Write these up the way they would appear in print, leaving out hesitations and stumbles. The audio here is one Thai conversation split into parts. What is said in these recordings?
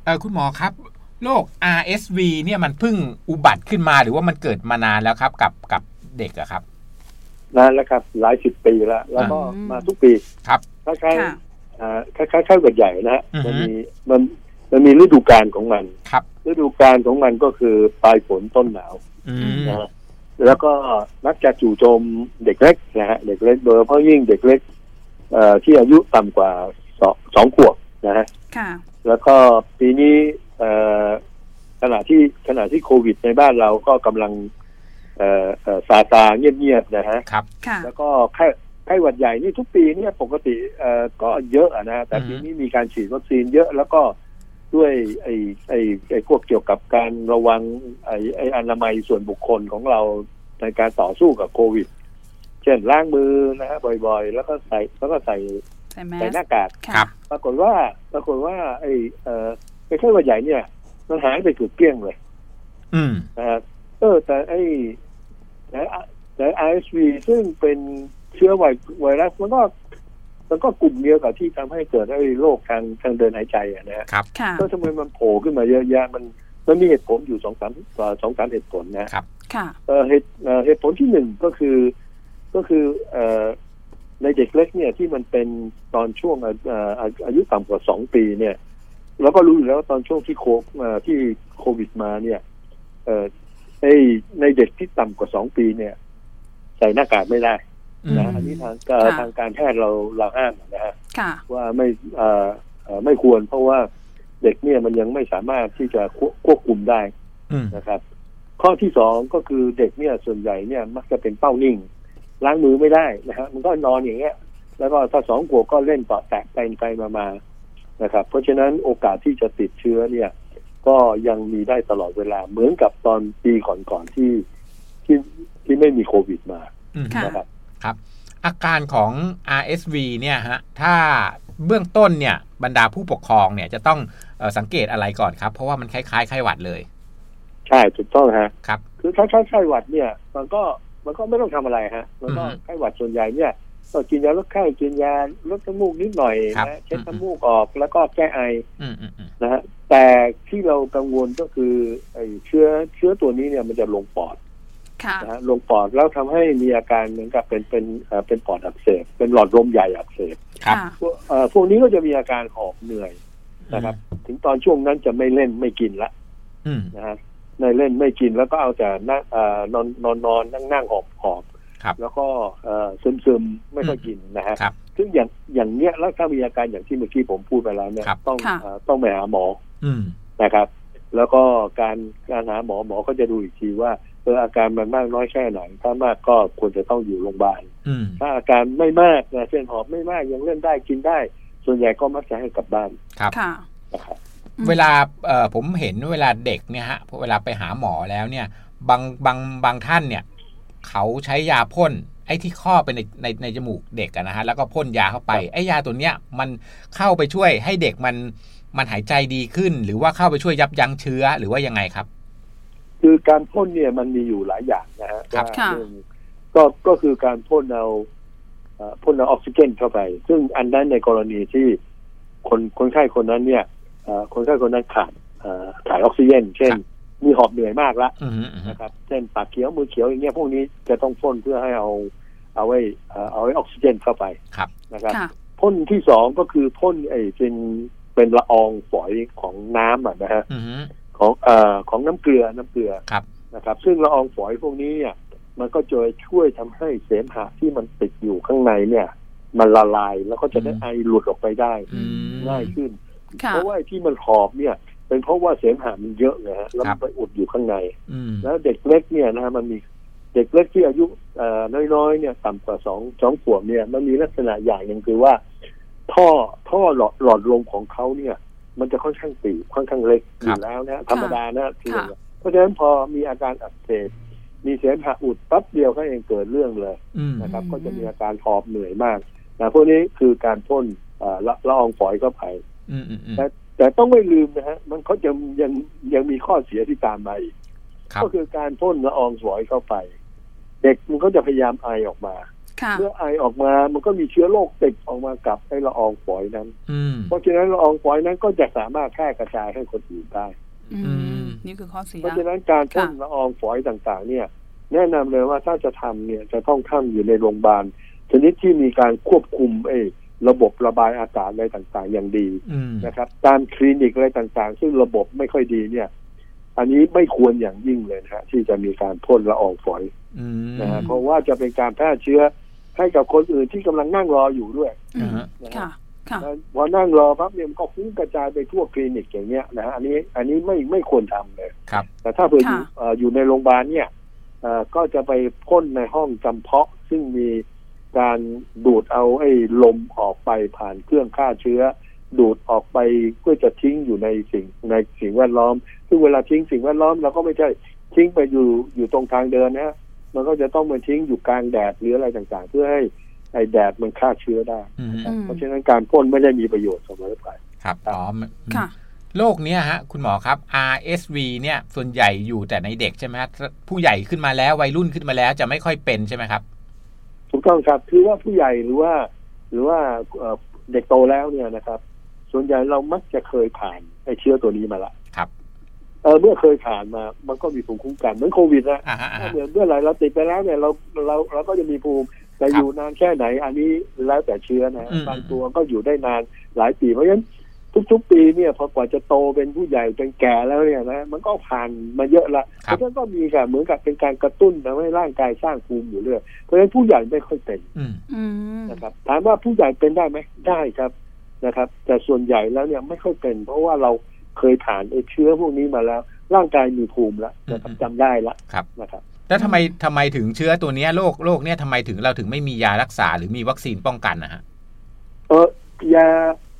คุณหมอครับโรค RSV เนี่ยมันเพิ่งอุบัติขึ้นมาหรือว่ามันเกิดมานานแล้วครับกับเด็กอะครับนานแล้วครับหลาย10 ปีแล้วก็มาทุกปีครับคล้ายๆหวัดใหญ่นะฮะมันมีฤดูกาลของมันฤดูกาลของมันก็คือปลายฝนต้นหนาวนะฮะแล้วก็มักจะจู่โจมเด็กเล็กนะฮะเด็กเล็กโดยเฉพาะยิ่งเด็กเล็กที่อายุต่ำกว่า2 ขวบนะฮะแล้วก็ปีนี้ขณะที่โควิดในบ้านเราก็กำลังซาเงียบๆนะฮะแล้วก็ไข้หวัดใหญ่นี่ทุกปีเนี่ยปกติก็เยอะนะแต่ปีนี้มีการฉีดวัคซีนเยอะแล้วก็ด้วยไอ้พวกเกี่ยวกับการระวังไอ้อนามัยส่วนบุคคลของเราในการต่อสู้กับโควิดเช่นล้างมือนะฮะบ่อยๆแล้วก็ใส่หน้ากากปรากฏว่าไอ้ไข้หวัดใหญ่เนี่ยมันหายไปเกือบเกลี้ยงเลยแต่RSV ซึ่งเป็นเชื้อไวรัสมันก็กลุ่มเดียวกับที่ทำให้เกิดไอ้โรคทางเดินหายใจนะครับก็ทำไมมันโผล่ขึ้นมาเยอะแยะมันมีเหตุผลอยู่2-3เหตุผลนะครับเหตุผลที่1ก็คือในเด็กเล็กเนี่ยที่มันเป็นตอนช่วงอายุต่ำกว่า2 ปีเนี่ยเราก็รู้อยู่แล้วตอนช่วงที่โควิดมาเนี่ยในเด็กที่ต่ำกว่า2 ปีเนี่ยใส่หน้ากากไม่ได้นะอันนี้ทางการแพทย์เราห้ามนะฮะว่าไม่ควรเพราะว่าเด็กเนี่ยมันยังไม่สามารถที่จะควบคุมได้นะครับข้อที่2ก็คือเด็กเนี่ยส่วนใหญ่เนี่ยมักจะเป็นเป้านิ่งล้างมือไม่ได้นะฮะมันก็นอนอย่างเงี้ยแล้วก็ถ้า2 ขวบก็เล่นต่อแตกไปมานะครับเพราะฉะนั้นโอกาสที่จะติดเชื้อเนี่ยก็ยังมีได้ตลอดเวลาเหมือนกับตอนปีก่อนที่ไม่มีโควิดมานะครับครับอาการของ RSV เนี่ยฮะถ้าเบื้องต้นเนี่ยบรรดาผู้ปกครองเนี่ยจะต้องสังเกตอะไรก่อนครับเพราะว่ามันคล้ายๆไข้หวัดเลยใช่ถูกต้องฮะครับคือถ้าไข้หวัดเนี่ยมันก็ไม่ต้องทำอะไรฮะมันก็ไข้หวัดส่วนใหญ่เนี่ยก็กินยาลดไข้กินยาลดน้ำมูกนิดหน่อยนะเช็ดน้ำมูกออกแล้วก็แก้ไอนะฮะแต่ที่เรากังวลก็คือไอ้เชื้อตัวนี้เนี่ยมันจะลงปอดนะฮะลงปอดแล้วทำให้มีอาการเหมือนกับเป็นปอดอักเสบเป็นหลอดลมใหญ่อักเสบพวกนี้ก็จะมีอาการหอบเหนื่อยนะครับถึงตอนช่วงนั้นจะไม่เล่นไม่กินละนะฮะไม่เล่นไม่กินแล้วก็เอาแต่นอนนั่งหอบแล้วก็ซึมไม่ค่อยกินนะฮะซึ่งอย่างเนี้ยแล้วถ้ามีอาการอย่างที่เมื่อกี้ผมพูดไปแล้วเนี่ยต้องไปหาหมอนะครับแล้วก็การหาหมอก็จะดูอีกทีว่าอาการมันมากน้อยแค่ไหนถ้ามากก็ควรจะต้องอยู่โรงพยาบาลถ้าอาการไม่มากนะเช่นหอบไม่มากยังเล่นได้กินได้ส่วนใหญ่ก็มักจะให้กลับบ้านครับนะครับเวลาผมเห็นเวลาเด็กเนี่ยฮะเวลาไปหาหมอแล้วเนี่ยบางท่านเนี่ยเขาใช้ยาพ่นไอ้ที่ครอบไปในจมูกเด็กนะฮะแล้วก็พ่นยาเข้าไปไอ้ยาตัวเนี้ยมันเข้าไปช่วยให้เด็กมันหายใจดีขึ้นหรือว่าเข้าไปช่วยยับยั้งเชื้อหรือว่ายังไงครับคือการพ่นเนี่ยมันมีอยู่หลายอย่างนะฮะก็คือการพ่นเอาออกซิเจนเข้าไปซึ่งอันนั้นในกรณีที่คนไข้คนนั้นเนี่ยคนไข้คนนั้นขาดออกซิเจนเช่นมีหอบเหนื่อยมากละนะครับเช่นปากเขียวมือเขียวอย่างเงี้ยพวกนี้จะต้องพ่นเพื่อให้เอาไว้ออกซิเจนเข้าไปนะครับพ่นที่2ก็คือพ่นเป็นละอองฝอยของน้ำนะฮะของน้ำเกลือนะครับซึ่งละอองฝอยพวกนี้เนี่ยมันก็จะช่วยทำให้เสมหะที่มันติดอยู่ข้างในเนี่ยมันละลายแล้วก็จะได้ไอหลุดออกไปได้ง่ายขึ้นเพราะว่าที่มันหอบเนี่ยเป็นเพราะว่าเสมหะมันเยอะนะฮะแล้วมันไปอุดอยู่ข้างในแล้วเด็กเล็กเนี่ยนะมันมีเด็กเล็กที่อายุน้อยๆเนี่ยต่ำกว่า2 ขวบเนี่ยมันมีลักษณะอย่างนึงคือว่าท่อหลอดลมของเขาเนี่ยมันจะค่อนข้างตีบค่อนข้างเล็กอยู่แล้วนะธรรมดานะเพราะฉะนั้นพอมีอาการอักเสบมีเสมหะอุดปั๊บเดียวก็เองเกิดเรื่องเลยนะครับก็จะมีอาการหอบเหนื่อยมากนะพวกนี้คือการพ่นละอองฝอยเข้าไปแต่ต้องไม่ลืมนะฮะมันเขาจะยังมีข้อเสียที่ตามมาอีกก็คือการพ่นละอองฝอยเข้าไปเด็กมันก็จะพยายามไอออกมาเมื่อไอออกมามันก็มีเชื้อโรคติดออกมากับไอละอองฝอยนั้นเพราะฉะนั้นละอองฝอยนั้นก็จะสามารถแพร่กระจายให้คนอื่นได้นี่คือข้อเสียเพราะฉะนั้นการพ่นละอองฝอยต่างๆเนี่ยแนะนำเลยว่าถ้าจะทำเนี่ยจะต้องทำอยู่ในโรงพยาบาลชนิดที่มีการควบคุมระบบระบายอากาศอะไรต่างๆอย่างดีนะครับตามคลินิกอะไรต่างๆซึ่งระบบไม่ค่อยดีเนี่ยอันนี้ไม่ควรอย่างยิ่งเลยนะฮะที่จะมีการพ่นละอองฝอยนะฮะเพราะว่าจะเป็นการแพร่เชื้อให้กับคนอื่นที่กำลังนั่งรออยู่ด้วยนะฮะพอนั่งรอปั๊บเนี่ยมันก็ฟุ้งกระจายไปทั่วคลินิกอย่างเงี้ยนะอันนี้ไม่ควรทำเลยแต่ถ้าเผื่ออยู่ในโรงพยาบาลเนี่ยก็จะไปพ่นในห้องจำเพาะซึ่งมีการดูดเอาลมออกไปผ่านเครื่องฆ่าเชื้อดูดออกไปเพื่อจะทิ้งอยู่ในสิ่งแวดล้อมซึ่งเวลาทิ้งสิ่งแวดล้อมเราก็ไม่ใช่ทิ้งไปอยู่ตรงทางเดินนะมันก็จะต้องมาทิ้งอยู่กลางแดดหรืออะไรต่างๆเพื่อให้แดดมันฆ่าเชื้อได้เพราะฉะนั้นการพ่นไม่ได้มีประโยชน์เสมอไปครับโรคนี้ฮะคุณหมอครับ RSV เนี่ยส่วนใหญ่อยู่แต่ในเด็กใช่ไหมครับผู้ใหญ่ขึ้นมาแล้ววัยรุ่นขึ้นมาแล้วจะไม่ค่อยเป็นใช่ไหมครับถูกต้องครับคือว่าผู้ใหญ่หรือว่าเด็กโตแล้วเนี่ยนะครับส่วนใหญ่เรามักจะเคยผ่านเชื้อตัวนี้มาละครับเมื่อเคยผ่านมามันก็มีภูมิคุ้มกันเหมือนโควิดนะเมื่อไหร่เราติดไปแล้วเนี่ยเราก็จะมีภูมิแต่อยู่นานแค่ไหนอันนี้แล้วแต่เชื้อนะบางตัวก็อยู่ได้นานหลายปีเพราะฉะนั้นทุกปีเนี่ยพอกว่าจะโตเป็นผู้ใหญ่เป็นแก่แล้วเนี่ยนะมันก็ผ่านมาเยอะละเพราะฉะนั้นก็มีค่ะเหมือนกับเป็นการกระตุ้นทำให้ร่างกายสร้างภูมิอยู่เรื่อยเพราะฉะนั้นผู้ใหญ่ไม่ค่อยเป็นนะครับถามว่าผู้ใหญ่เป็นได้ไหมได้ครับนะครับแต่ส่วนใหญ่แล้วเนี่ยไม่ค่อยเป็นเพราะว่าเราเคยผ่านเชื้อพวกนี้มาแล้วร่างกายมีภูมิแล้วนะครับจำได้ละนะครับแล้วทำไมถึงเชื้อตัวนี้โรคเนี่ยทำไมถึงเราถึงไม่มียารักษาหรือมีวัคซีนป้องกันนะฮะยา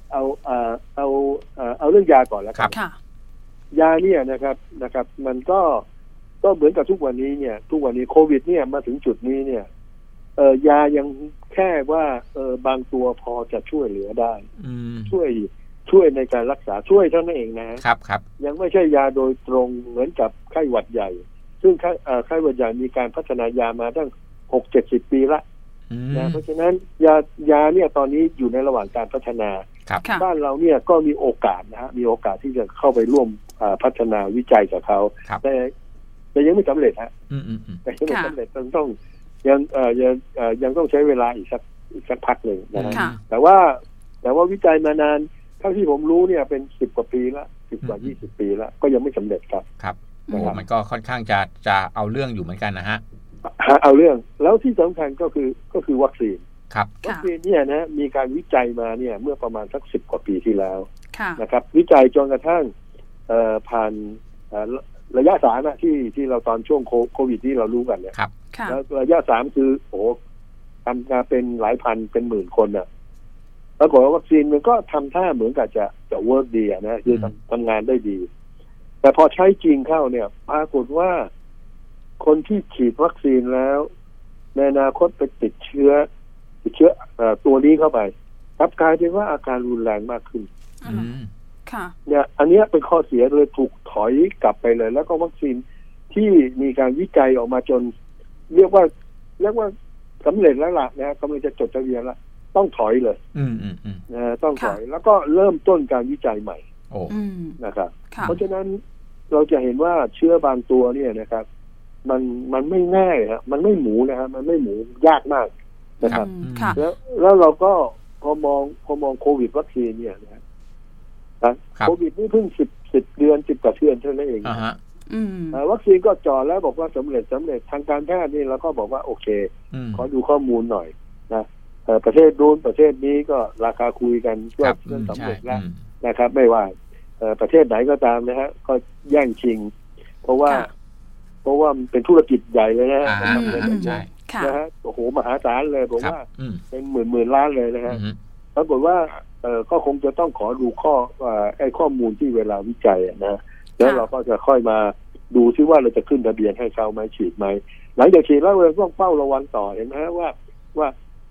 เอาเรื่องยาก่อนแล้วครับยาเนี่ยนะครับมันก็เหมือนกับทุกวันนี้เนี่ยทุกวันนี้โควิดเนี่ยมาถึงจุดนี้เนี่ยยายังแค่ว่าบางตัวพอจะช่วยเหลือได้ช่วยในการรักษาช่วยเท่านั้นเองนะครับยังไม่ใช่ยาโดยตรงเหมือนกับไข้หวัดใหญ่ซึ่งไข้หวัดใหญ่มีการพัฒนายามาตั้ง 60-70 ปีละนะเพราะฉะนั้นยาเนี่ยตอนนี้อยู่ในระหว่างการพัฒนาบ้านเราเนี่ยก็มีโอกาสนะฮะมีโอกาสที่จะเข้าไปร่วมพัฒนาวิจัยกับเขาแต่ยังไม่สำเร็จฮะแต่ยังไม่สำเร็จต้องยังต้องใช้เวลาอีกสักพักหนึ่งนะฮะแต่ว่าวิจัยมานานเท่าที่ผมรู้เนี่ยเป็น10 กว่าปีละ10 กว่า 20 ปีแล้วก็ยังไม่สำเร็จครับโอ้มันก็ค่อนข้างจะเอาเรื่องอยู่เหมือนกันนะฮะเอาเรื่องแล้วที่สำคัญก็คือวัคซีนวัคซีนเนี่ยนะมีการวิจัยมาเนี่ยเมื่อประมาณสัก10 กว่าปีที่แล้วนะครับวิจัยจนกระทั่งผ่านระยะ3ที่เราตอนช่วงโควิดที่เรารู้กันเนี่ยแล้วระยะ3คือทำงานเป็นหลายพันเป็นหมื่นคนน่ะแล้วก็วัคซีนมันก็ทำท่าเหมือนกับจะเวิร์กดีนะคือทำงานได้ดีแต่พอใช้จริงเข้าเนี่ยปรากฏว่าคนที่ฉีดวัคซีนแล้วในอนาคตไปติดเชื้อตัวนี้เข้าไปกลายเป็นว่าอาการรุนแรงมากขึ้นเนี่ยอันนี้เป็นข้อเสียเลยถูกถอยกลับไปเลยแล้วก็วัคซีนที่มีการวิจัยออกมาจนเรียกว่าสำเร็จแล้วล่ะนะกำลังจะจดทะเบียนแล้วต้องถอยเลยต้องถอยแล้วก็เริ่มต้นการวิจัยใหม่นะครับเพราะฉะนั้นเราจะเห็นว่าเชื้อบางตัวเนี่ยนะครับมันไม่ง่ายครับมันไม่หมูนะครับมันไม่หมูยากมากนะครับแล้วเราก็พอมองโควิดวัคซีนเนี่ยนะโควิดนี่เพิ่ง10 เดือน10 กว่าเดือนเท่านั้นเองวัคซีนก็จ่อแล้วบอกว่าสำเร็จทางการแพทย์นี่เราก็บอกว่าโอเคขอดูข้อมูลหน่อยนะประเทศนู้นประเทศนี้ก็ราคาคุยกันว่าสำเร็จแล้วนะครับไม่ว่าประเทศไหนก็ตามนะฮะก็แย่งชิงเพราะว่ามันเป็นธุรกิจใหญ่เลยนะฮะนะฮะโอ้โหมหาศาลเลยผมว่าเป็นหมื่นล้านเลยนะฮะปรากฏว่าก็คงจะต้องขอดูข้อมูลที่เวลาวิจัยนะแล้วเราก็จะค่อยมาดูซิว่าเราจะขึ้นทะเบียนให้เขาไหมฉีดไหมหลังจากฉีดแล้วเราต้องเฝ้าระวังต่อเห็นไหมว่า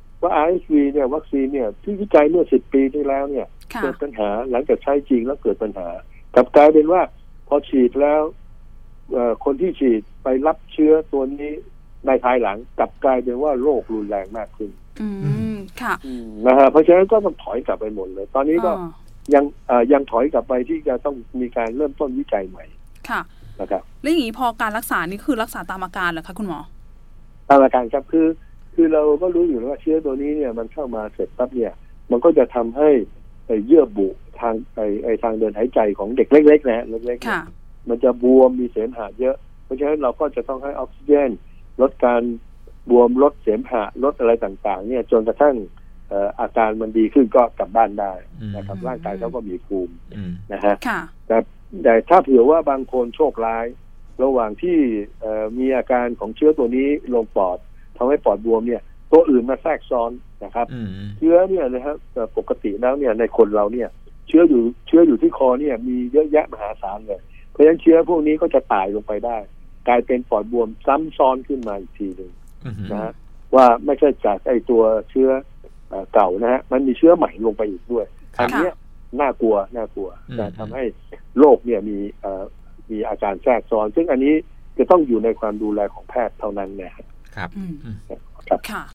RSV เนี่ยวัคซีนเนี่ยที่วิจัยเมื่อ10 ปีที่แล้วเนี่ยเกิดปัญหาหลังจากใช้จริงแล้วเกิดปัญหากลับกลายเป็นว่าพอฉีดแล้วคนที่ฉีดไปรับเชื้อตัวนี้ในภายหลังกลับกลายเป็นว่าโรครุนแรงมากขึ้นค่ะนะฮะเพราะฉะนั้นก็ต้องถอยกลับไปหมดเลยตอนนี้ก็ยังถอยกลับไปที่จะต้องมีการเริ่มต้นวิจัยใหม่ค่ะนะครับแล้วอย่างนี้พอการรักษานี่คือรักษาตามอาการเหรอคะคุณหมอตามอาการครับคือเราก็รู้อยู่แล้วว่าเชื้อตัวนี้เนี่ยมันเข้ามาเสร็จปั๊บเนี่ยมันก็จะทำให้เยื่อบุทางทางเดินหายใจของเด็กเล็กๆนะเล็กๆมันจะบวมมีเสมหะเยอะเพราะฉะนั้นเราก็จะต้องให้ออกซิเจนลดการบวมลดเสมหะลดอะไรต่างๆเนี่ยจนกระทั่งอาการมันดีขึ้นก็กลับบ้านได้นะครับร่างกายเขาก็มีภูมินะฮะแต่ถ้าเผื่อว่าบางคนโชคร้ายระหว่างที่มีอาการของเชื้อตัวนี้ลงปอดทำให้ปอดบวมเนี่ยตัวอื่นมาแทรกซ้อนนะครับเชื้อเนี่ยนะครับปกติแล้วเนี่ยในคนเราเนี่ยเชื้ออยู่ที่คอเนี่ยมีเยอะแยะมหาศาลเลยเพราะฉะนั้นเชื้อพวกนี้ก็จะตายลงไปได้กลายเป็นปอดบวมซ้ำซ้อนขึ้นมาอีกทีนึงนะฮะว่าไม่ใช่จากไอตัวเชื้อเก่านะฮะมันมีเชื้อใหม่ลงไปอีกด้วยอันนี้น่ากลัวจะทำให้โรคเนี่ยมีอาการแทรกซ้อนซึ่งอันนี้จะต้องอยู่ในความดูแลของแพทย์เท่านั้นนะครับครับ